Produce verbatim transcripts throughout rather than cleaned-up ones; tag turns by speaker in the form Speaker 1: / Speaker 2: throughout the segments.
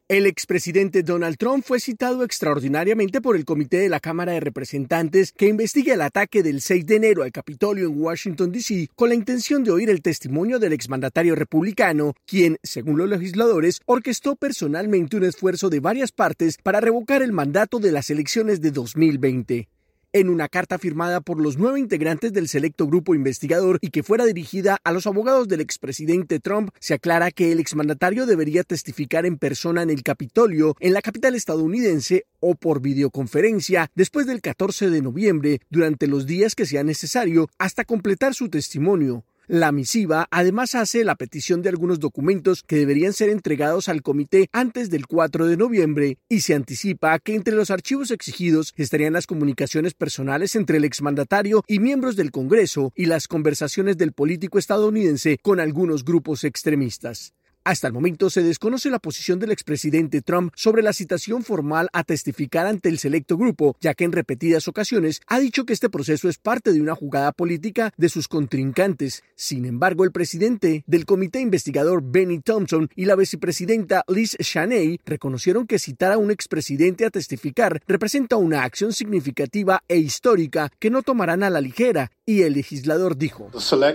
Speaker 1: El expresidente Donald Trump fue citado extraordinariamente por el Comité de la Cámara de Representantes que investiga el ataque del seis de enero al Capitolio en Washington, D C, con la intención de oír el testimonio del exmandatario republicano, quien, según los legisladores, orquestó personalmente un esfuerzo de varias partes para revocar el mandato de las elecciones de dos mil veinte. En una carta firmada por los nueve integrantes del selecto grupo investigador y que fuera dirigida a los abogados del expresidente Trump, se aclara que el exmandatario debería testificar en persona en el Capitolio, en la capital estadounidense, o por videoconferencia después del catorce de noviembre, durante los días que sea necesario, hasta completar su testimonio. La misiva además hace la petición de algunos documentos que deberían ser entregados al comité antes del cuatro de noviembre y se anticipa que entre los archivos exigidos estarían las comunicaciones personales entre el exmandatario y miembros del Congreso y las conversaciones del político estadounidense con algunos grupos extremistas. Hasta el momento se desconoce la posición del expresidente Trump sobre la citación formal a testificar ante el selecto grupo, ya que en repetidas ocasiones ha dicho que este proceso es parte de una jugada política de sus contrincantes. Sin embargo, el presidente del comité investigador Benny Thompson y la vicepresidenta Liz Cheney reconocieron que citar a un expresidente a testificar representa una acción significativa e histórica que no tomarán a la ligera, y el legislador dijo: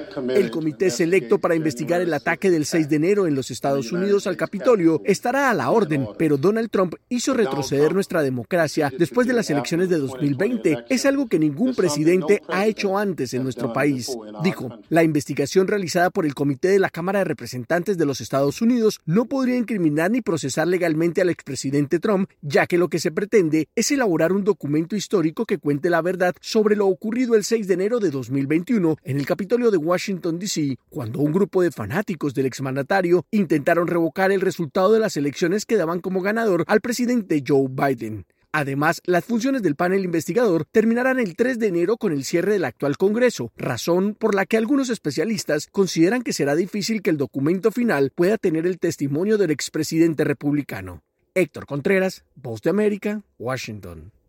Speaker 1: el comité selecto para investigar el ataque del seis de enero en los Estados Unidos al Capitolio estará a la orden, pero Donald Trump hizo retroceder nuestra democracia después de las elecciones de dos mil veinte. Es algo que ningún presidente ha hecho antes en nuestro país, dijo. La investigación realizada por el Comité de la Cámara de Representantes de los Estados Unidos no podría incriminar ni procesar legalmente al expresidente Trump, ya que lo que se pretende es elaborar un documento histórico que cuente la verdad sobre lo ocurrido el seis de enero de dos mil veintiuno en el Capitolio de Washington, D C, cuando un grupo de fanáticos del exmandatario intentaron revocar el resultado de las elecciones que daban como ganador al presidente Joe Biden. Además, las funciones del panel investigador terminarán el tres de enero con el cierre del actual Congreso, razón por la que algunos especialistas consideran que será difícil que el documento final pueda tener el testimonio del expresidente republicano. Héctor Contreras, Voz de América, Washington.